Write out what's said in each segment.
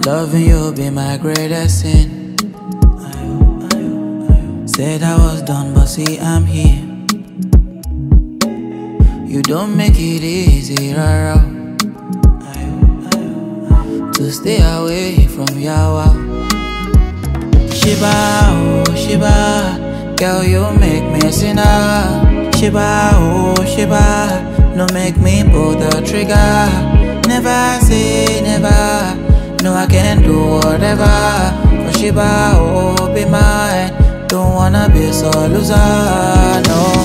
Loving you be my greatest sin. Said I was done, but see I'm here. You don't make it easy, rara, to stay away from Yawa. Shiba, oh Shiba, girl you make me a sinner. Shiba, oh Shiba, no make me pull the trigger. Never say never, no I can do whatever. For Shiba, oh be mine, don't wanna be so loser, no.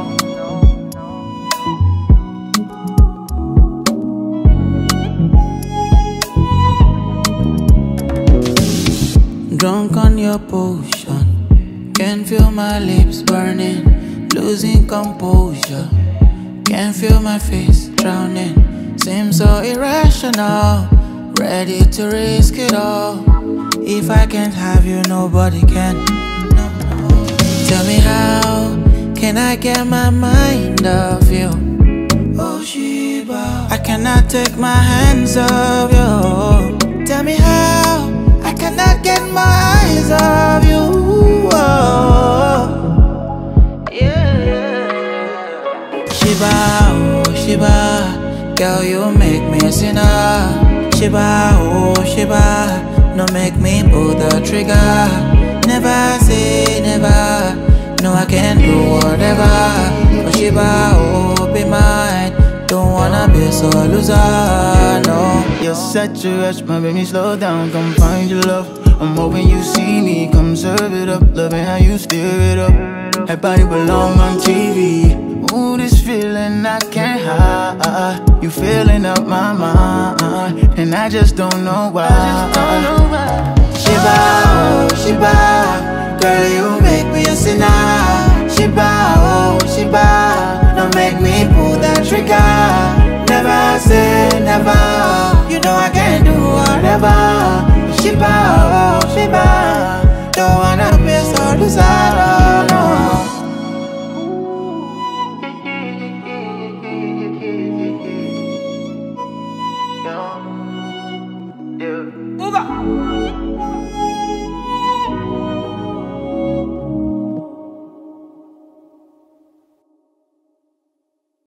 Drunk on your potion, can feel my lips burning, losing composure. Can feel my face drowning, seems so irrational. Ready to risk it all. If I can't have you, nobody can. No, no. Tell me how can I get my mind off you? Oh Shiba, I cannot take my hands off you. Tell me how I cannot get my eyes off you. Oh. Yeah. Shiba, oh Shiba, girl you make me a sinner. Shiba, oh Shiba, no make me pull the trigger. Never say never, no I can do whatever. Oh Shiba, oh be mine, don't wanna be so loser, no. You're such a rush, my baby, slow down, come find your love. I'm hoping you see me, come serve it up. Loving how you stir it up, that body belong on TV. Ooh, this feeling I can't hide. You filling up my mind, and I just don't know why. Shiba, oh Shiba, girl you make me a sinner. Shiba, oh Shiba, don't make me pull that trigger. Never say never, you know I can do whatever. Shiba, oh Shiba, don't wanna be so loser.